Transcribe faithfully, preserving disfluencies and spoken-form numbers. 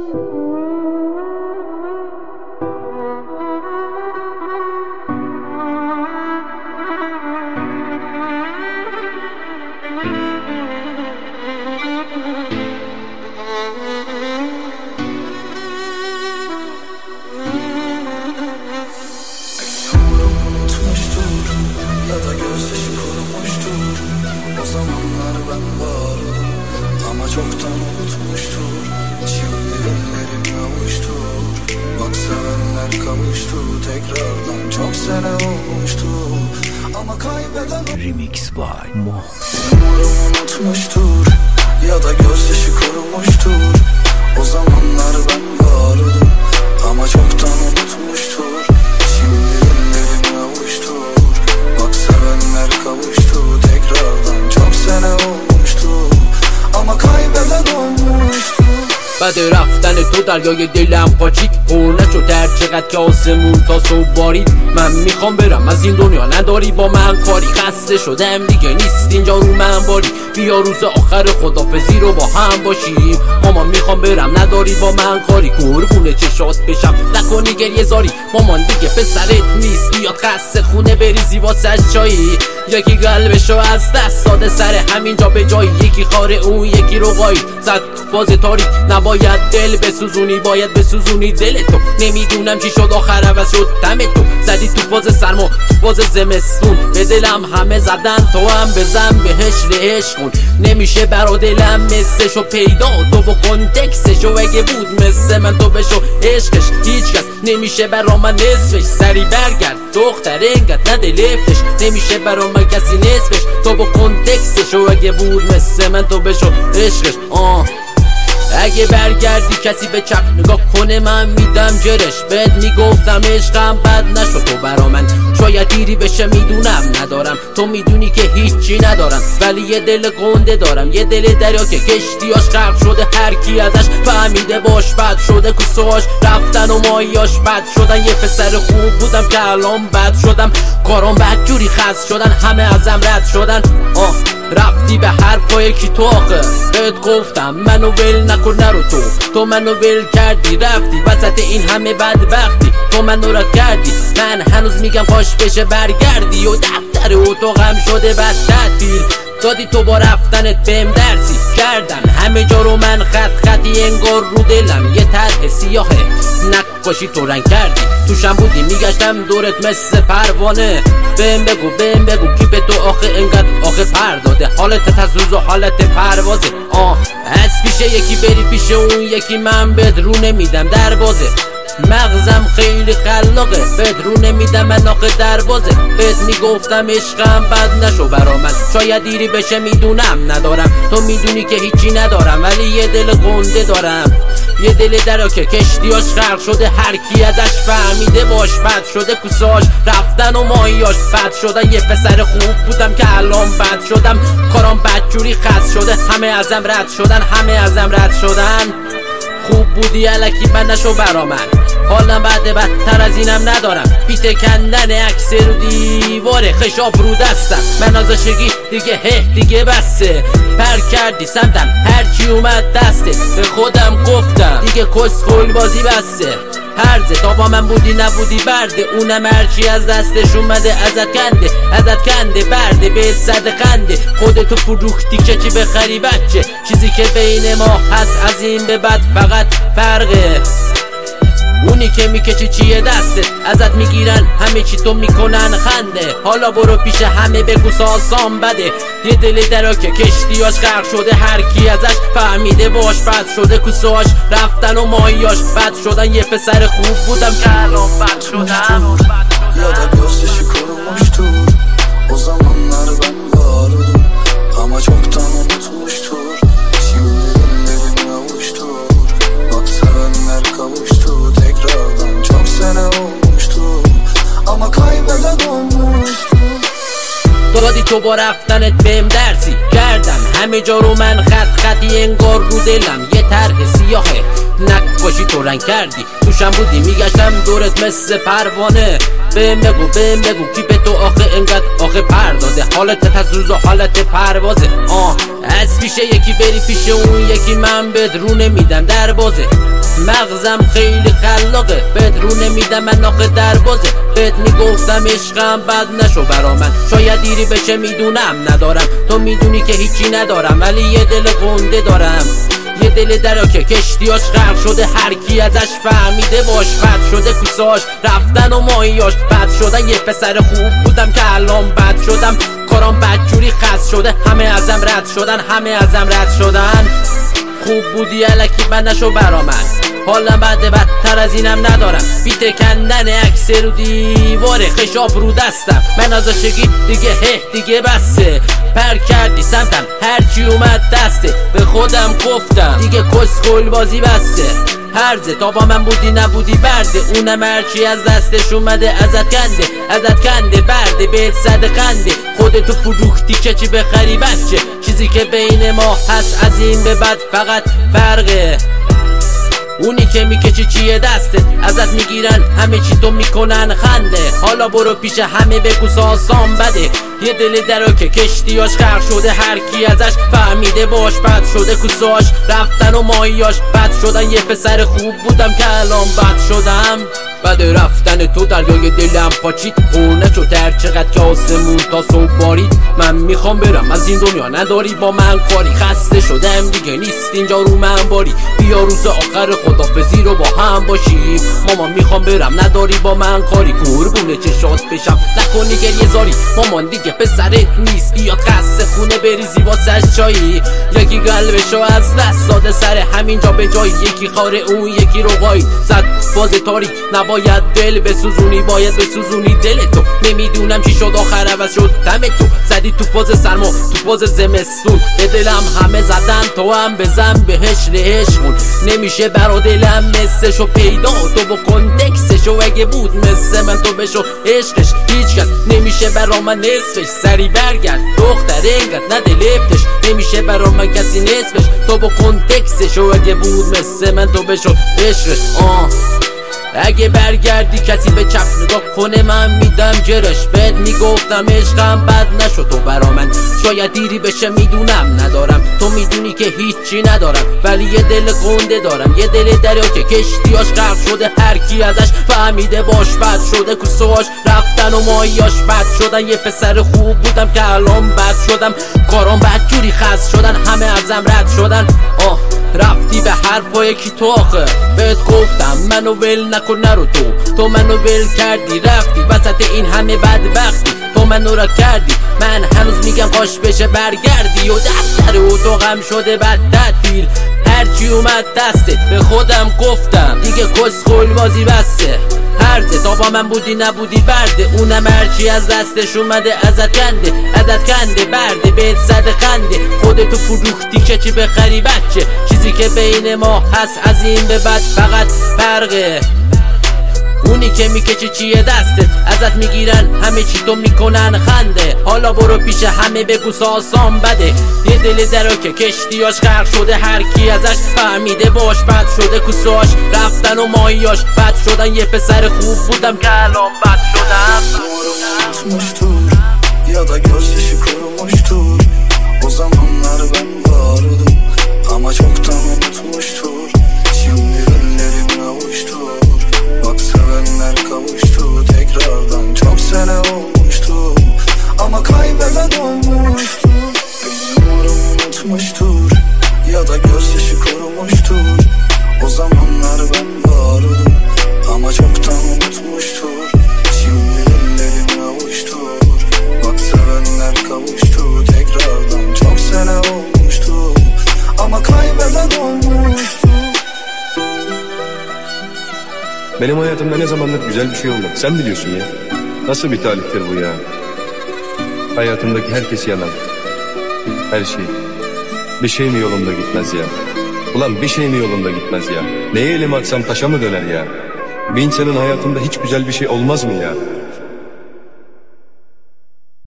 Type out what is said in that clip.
Çoktan unutmuştur, şimdi ellerim yavuştur. Bak sevenler kavuştu, tekrardan çok sene olmuştu. Ama kaybeden Remix by Mo. Umarım unutmuştur ya da gözyaşı kurumuştur. O zamanlar ben vardım ama çoktan unutmuştur. Şimdi ellerim yavuştur. Bak sevenler kavuştu, tekrardan çok sene olmuştu. Ama kaybeden olmuştu. بعد رفتن تو دریای دلم پاچید، پر نشد هر چقدر که آسمون تا صبح بارید. من میخوام برم از این دنیا، نداری با من کاری، خسته شدم دیگه نیست اینجا رو من باری. بیا روز آخر خدافزی رو با هم باشیم. مامان میخوام برم، نداری با من کاری، قربون چشات بشم نکنی گریه زاری. مامان دیگه پسرت نیست، بیاد خسته خونه بریزی واسش چایی. یکی قلبشو از دست داده سر همینجا به جایی، یکی خاره اون یکی رو قایید زد باز تاریک. نباید دل بسوزونی، باید بسوزونی دل تو. نمیدونم چی شد آخر عوض شد دم تو. زدی تو فاز سرما، تو فاز زمستون، به دلم همه زدن تو هم بزن بهش رهش کن. نمیشه برا دلم مثلشو پیدا، تو بکن تکسشو، اگه بود مثل من تو بشو عشقش. هیچ کس نمیشه برا من نصفش، سری برگرد دختر انقدر نده لفتش. نمیشه برا من کسی نصفش، تو بکن تکسشو، اگه بود مثل من تو بشو عشقش. آه اگه برگردی کسی به چپ نگاه کنه من میدم جرش. بهت میگفتم عشقم بد نشد تو برا من، شاید دیری بشه میدونم ندارم. تو میدونی که هیچی ندارم، ولی یه دل گنده دارم، یه دل دریا که کشتیاش غرق شده. هر کی ازش فهمیده باش بد شده، کوسهاش رفتن و مایاش بد شدن. یه پسر خوب بودم که الان بد شدم، کارام بد جوری خست شدن، همه ازم رد شدن. آه رفتی به حرفای کی تو آخه، بهت گفتم منو ول نکن نرو تو. تو منو ول کردی رفتی وسط این همه بدبختی، تو منو رد کردی. من هنوز میگم کاش بشه برگردی، و دفتر اتاقم شده بد تعطیل. دادی تو با رفتنت بهم درسی کردم همه جا رو من خط خطی، انگار رو دلم یه طرح سیاهه نقاشی تو رنگ کردی. توشم بودی میگشتم دورت مثل پروانه. بهم بگو بهم بگو کی به تو آخه انقدر آخه پر داده، حالت تزوز و حالت پروازه. آه از پیش یکی بری پیش اون یکی، من بهت رو نمیدم دروازه. مغزم خیلی خلاقه، بهت رو نمیدم من آخه دروازه. بهت میگفتم عشقم بد نشو برا من، شاید دیری بشه میدونم ندارم. تو میدونی که هیچی ندارم، ولی یه دل گنده دارم، یه دل درا که کشتیاش غرق شده. هر کی ازش فهمیده باش بد شده، کوسهاش رفتن و ماهیاش بد شدن. یه پسر خوب بودم که الان بد شدم، کارام بد جوری خست شده، همه ازم رد شدن، همه ازم رد شدن. خوب بودی الکی بد نشو برا من، حالم بعد بدتر از اینم ندارم. پیت کندن عکس رو دیواره، خشاب رو دستم، من آزاشگی دیگه هه دیگه بسه. پر کردی سمتم هرچی اومد دسته، به خودم گفتم دیگه کسخل بازی بسته. هرزه تا با من بودی نبودی برده، اونم هرچی از دستش اومده ازت کنده، ازت کنده برده به صد خنده. خودتو فروختی که چی بخری بچه، چیزی که بین ما هست از این به بعد فقط فرقه. اونی که میکشی چیه دستت، ازت میگیرن همه چی تو میکنن خنده. حالا برو پیش همه بگو ساسان بده، یه دل درا که کشتیاش غرق شده. هر کی ازش فهمیده باش بد شده، کوسهاش رفتن و ماهیاش بد شدن. یه پسر خوب بودم که الان بد شدم. یاد gözyaşı kurumuştur, o zamanlar ben vardım ama çoktan unutmuştur. Şimdi ellerim yavuştur, bak sevenler kavuştu, tekrardan çok sene olmuştu ama kaybeden olmuştu. دادی تو با رفتنت بهم درسی کردم همه جا رو من خط خطی، انگار رو دلم یه طرح سیاهه نقاشی تو رنگ کردی. توشم بودی میگشتم دورت مثل پروانه. بهم بگو بهم بگو کی به تو آخه انقدر آخه پر داده، حالت تزوز و حالت پروازه. آه از پیش یکی بری پیش اون یکی، من بهت رو نمیدم دروازه. مغزم خیلی خلاقه، بهت رو نمیدم من آخه دروازه. بهت میگفتم عشقم بد نشو برا من، شاید دیری بشه میدونم ندارم. تو میدونی که هیچی ندارم ولی یه دل گنده دارم، یه دل درا که کشتیاش غرق شده، هر کی ازش فهمیده باش بد شده. کوساش رفتن و ماهیاش بد شدن، یه پسر خوب بودم که الان بد شدم. کارام بدجوری خست شده، همه ازم رد شدن، همه ازم رد شدن. خوب بودی الکی بد نشو برا من، حالا بعد بدتر از اینم ندارم. بیت کندن عکس رو دیواره، خشاب رو دستم، من از عاشقی دیگه هه دیگه بسه. پر کردی سمتم هرچی اومد دسته، به خودم گفتم دیگه کسخل بازی بسته. هرزه تا با من بودی نبودی برده، اونم هرچی از دستش اومده ازت کنده، ازت کنده برده بهت صد خنده. خودتو فروختی که چی بخری بچه، چیزی که بین ما هست از این به بعد فقط فرقه. اونی که میکشی چیه دستت، ازت میگیرن همه چی تو میکنن خنده. حالا برو پیش همه بگو ساسان بده، یه دل درا که کشتیاش غرق شده، هر کی ازش فهمیده باش بد شده. کوساش رفتن و ماهیاش بد شدن، یه پسر خوب بودم که الان بد شدم. بعد رفتن تو دریای دلم پاچید، خونه شد هر چقدر که آسمون تا صبح بارید. من میخوام برم از این دنیا نداری با من کاری، خسته شدم دیگه نیست اینجا رو من باری. بیا روز آخر خدافزی رو با هم باشیم، مامان میخوام برم نداری با من کاری. قربونه چشات بشم نکنی گریه زاری، مامان دیگه پسرت نیست، بیاد قصه خونه بریزی واسش چایی. یکی قلبشو از دست داده سر همینجا به جایی، یکی خاره اون یکی رو قایی زد باز تاریک. نباید دل بسوزونی، باید بسوزونی دل تو. نمیدونم چی شد آخر عوض شد دم تو، زدی تو فاز سرما تو فاز زمستون. به دلم همه زدن تو هم بزن بهش لهشون، نمیشه برا دلم مثلشو پیدا. تو بکن دکسشو اگه بود مثل من تو بشو عشقش، هیچ کس نمیشه برا من نصفش. سری برگرد دختر انقدر نده لفتش، نمیشه برا من کسی نصفش. تو بکن دکسشو اگه بود مثل من تو بشو عشقش. آه اگه برگردی کسی به چپ نگاه کنه من میدم جرش. بهت میگفتم عشقم بد نشو تو برا من، شاید دیری بشه میدونم ندارم. تو میدونی که هیچی ندارم ولی یه دل گنده دارم، یه دل دریا که کشتیاش غرق شده، هر کی ازش فهمیده باش بد شده. کوساش رفتن و ماهیاش بد شدن، یه پسر خوب بودم که الان بد شدم. کارام بدجوری خست شدن، همه ازم رد شدن. آه رفتی به حرفای کی تو آخه، بهت گفتم منو ول نکن نرو تو. تو منو ول کردی رفتی وسط این همه بدبختی، تو منو را کردی. من هنوز میگم کاش بشه برگردی، و دفتر اتاقم شده بد تعطیل. هرچی اومد دستت به خودم گفتم دیگه کسخل بازی بسته. هرزه تا با من بودی نبودی برده، اونم هرچی از دستش اومده ازت کنده، ازت کنده برده بهت صد خنده. خودتو فروختی که چی بخری بچه، چیزی که بین ما هست از این به بعد فقط فرقه. اونی که میکشی چیه دستت، ازت میگیرن همه چی تو میکنن خنده. حالا برو پیش همه بگو ساسان بده، یه دل درا که کشتیاش غرق شده، هر کی ازش فهمیده باش بد شده. کوساش رفتن و ماهیاش بد شدن، yepyeni خوب بودم که الان بد شدم. Unutmuştur ya da gözyaşı kurumuştur, o zamanlar ben vardım ama çoktan unutmuştur. Şimdi ellerimle avuçtur, bak sevenler kavuştu tekrardan. Çok sene olmuştu ama kaybeden olmuştu. Beni umarım unutmuştur ya da gözyaşı kurumuştur, o zamanlar ben vardım ama çoktan unutmuştur. Şimdi ellerimle avuçtur, bak sevenler kavuştu tekrardan. Çok sene olmuştu ama kaybeden olmuştu. Benim hayatımda ne zamandır güzel bir şey olmadı. Sen biliyorsun ya. Nasıl bir talihtir bu ya? Hayatımdaki herkes yalan. Her şey. Bir şey mi yolunda gitmez ya? Ulan bir şey mi yolunda gitmez ya? Neye elimi atsam taşa mı döner ya? Bir insanın hayatında hiç güzel bir şey olmaz mı ya?